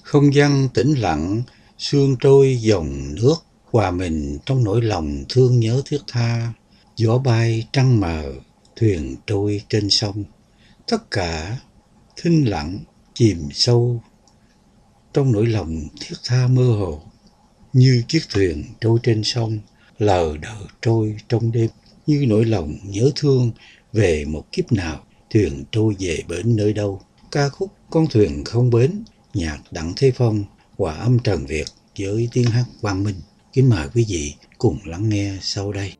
Không gian tĩnh lặng, sương trôi dòng nước, hòa mình trong nỗi lòng thương nhớ thiết tha. Gió bay trăng mờ, thuyền trôi trên sông. Tất cả thinh lặng, chìm sâu trong nỗi lòng thiết tha mơ hồ. Như chiếc thuyền trôi trên sông, lờ đờ trôi trong đêm. Như nỗi lòng nhớ thương về một kiếp nào, thuyền trôi về bến nơi đâu. Ca khúc Con thuyền không bến, nhạc Đặng Thế Phong, hòa âm Trần Việt với tiếng hát Quang Minh. Kính mời quý vị cùng lắng nghe sau đây.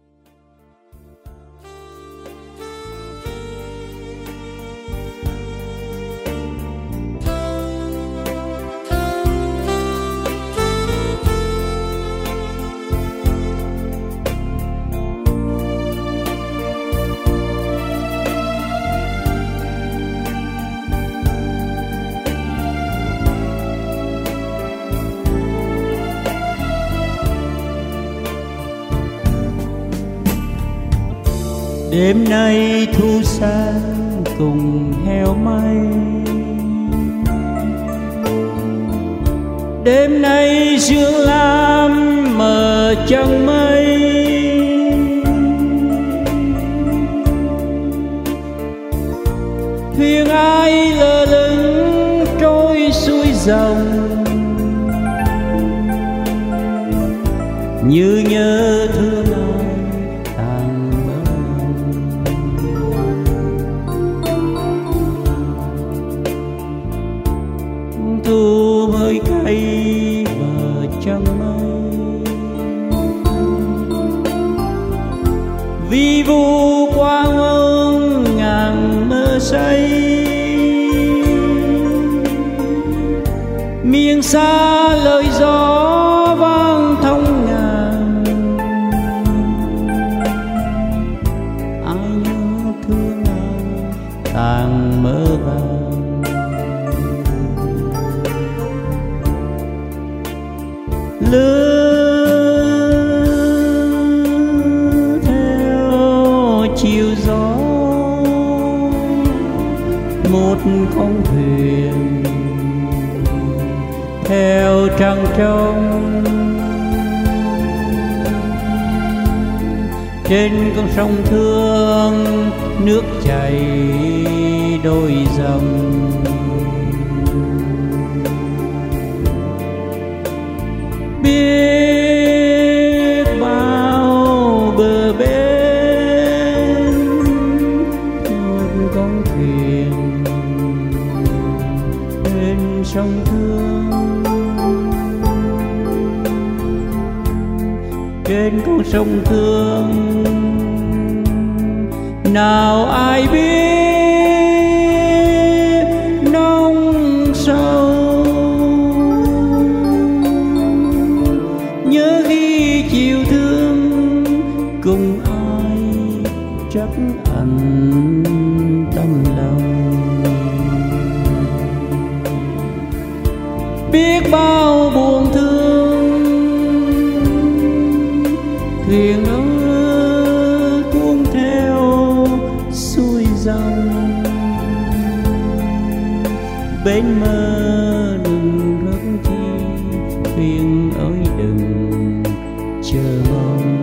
Đêm nay thu sang cùng heo may, đêm nay dương lam mờ trăng mây. Thuyền ai lơ lửng trôi xuôi dòng, như nhớ thương thu hơi cay bờ trăng mây. Vi vu quang ương ngàn mơ say, miền xa lời gió vang thông ngàn. Ai nhớ thương ai tàn mơ vàng, lướt theo chiều gió. Một con thuyền theo trăng trong, trên con sông thương nước chảy đôi dòng. Biết bao bờ bên một con thuyền trên sông thương, trên con sông thương nào ai biết nông sâu. Nhớ khi chiều thương cùng ai trắc ẩn tâm lòng. Biết bao buồn thương thuyền ơi cuốn theo xuôi dòng. Bên mơ đừng rớt chi, thuyền ơi đừng chờ mong.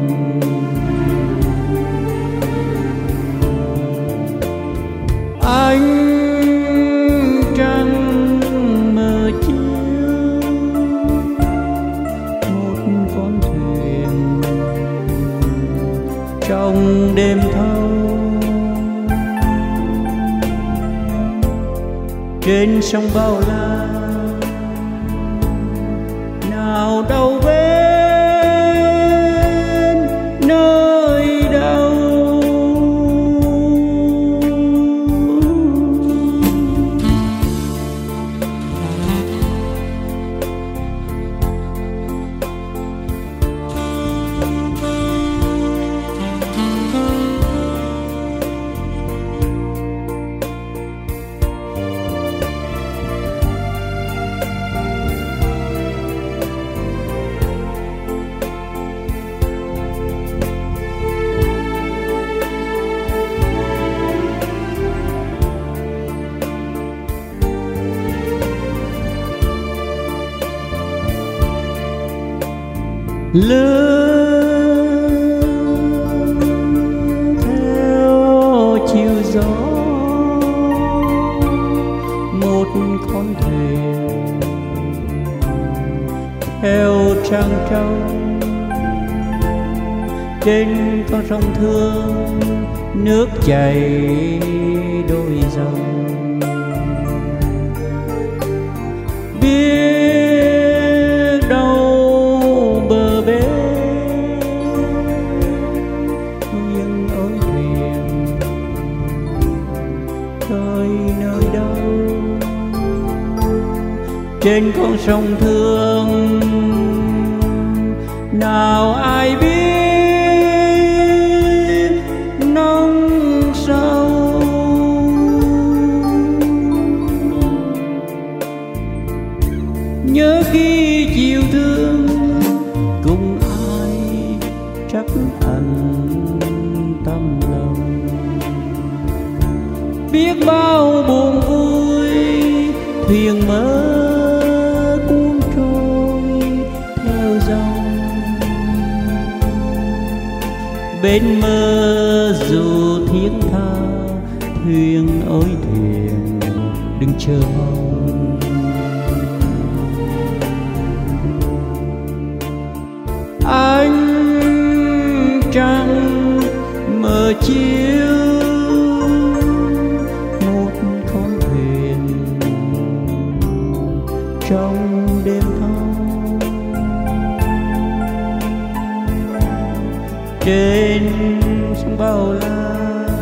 Ánh trăng mờ chiếu một con thuyền trong đêm thâu. Trên sông bao la nào đâu bên nơi đâu. lướt theo chiều gió, một con thuyền theo trăng trong trên con sông thương, nước chảy đôi dòng. Biết đâu bờ bên nhưng ôi thuyền tới nơi đâu, trên con sông thương nào ai biết nông sâu. Nhớ khi chiều thương cùng ai trắc ẩn tâm lòng, biết bao buồn vui thuyền mơ cuốn trôi theo dòng. Bên mơ dù thiết tha, thuyền ơi thuyền đừng chờ mong. Ánh trăng mờ chiếu một con thuyền trong đêm thâu, trên sông bao la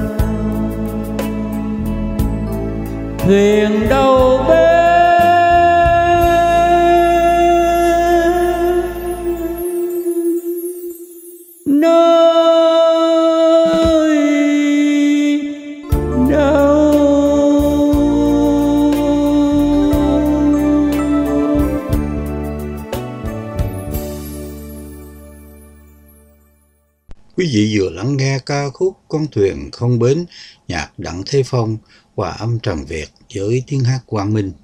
thuyền đâu bên Quý vị vừa lắng nghe ca khúc Con thuyền không bến, nhạc Đặng Thế Phong, hòa âm Trần Việt với tiếng hát Quang Minh.